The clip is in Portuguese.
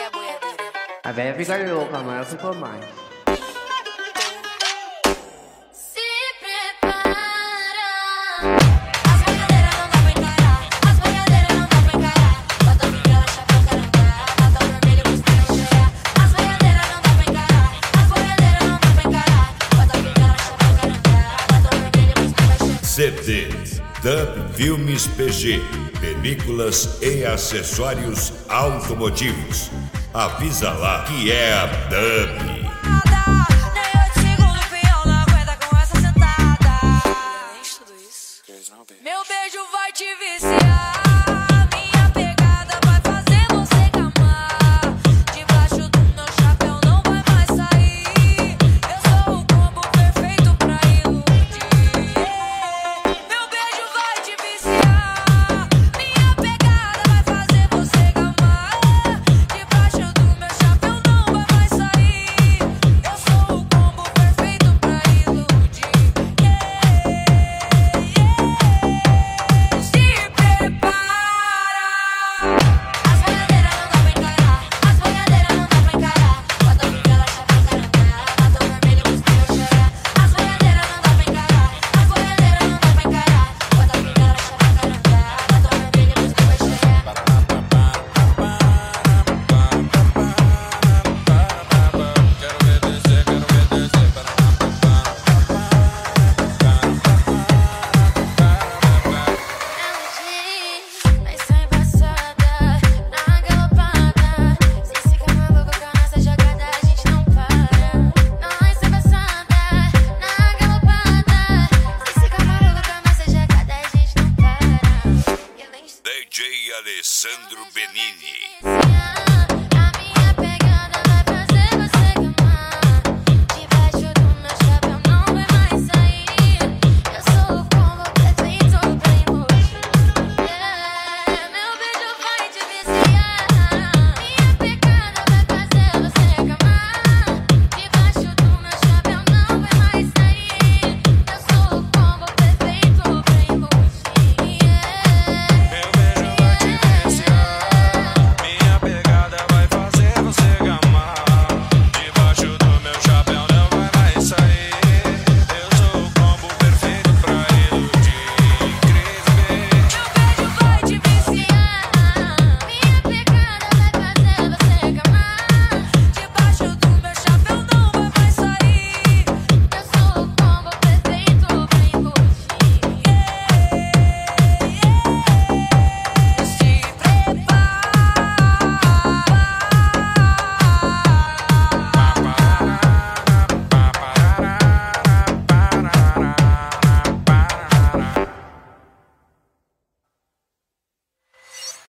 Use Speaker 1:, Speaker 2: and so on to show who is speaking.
Speaker 1: é boiadeira.
Speaker 2: A velha fica louca, mas ela ficou mais.
Speaker 1: Se prepara. As boiadeiras não dá pra encarar. As boiadeiras não dá pra encarar. Bota bengala, chapéu, carangá. Bota o vermelho pros pneus cheirar. As boiadeiras não dá pra encarar. As boiadeiras não dá pra encarar. Bota bengala, chapéu, carangá. Bota o vermelho pros pneus cheirar.
Speaker 3: CDs, Dub Filmes PG, películas e acessórios automotivos. Avisa lá que é a Dub.
Speaker 1: Nem 8 segundos, peão, não aguenta com essa sentada. Além de tudo isso, meu beijo vai te viciar. Minha pegada vai fazer você gamar. Debaixo do meu chapéu não vai mais sair. Eu sou o combo perfeito pra iludir. Meu beijo vai te viciar. Minha pegada vai fazer você gamar. Debaixo do meu chapéu não vai mais sair. Eu sou o combo perfeito pra iludir. Se prepara. As boiadeiras não dá pra encarar. As boiadeiras não dá pra encarar. Bota bengala, chapéu, carangá. Bota o vermelho pros pneus cheirar. As boiadeiras não dá pra encarar. As boiadeiras não dá pra encarar. Bota bengala, chapéu, carangá. Bota o vermelho pros pneus cheirar. Mas só embaçada, na galopada. Se fica maluco com a nossa jogada, a gente não para. Nós embaçada, na galopada. Se fica maluco com a nossa jogada, a gente não para. E além de
Speaker 3: DJ Alessandro Benini.
Speaker 1: tudo,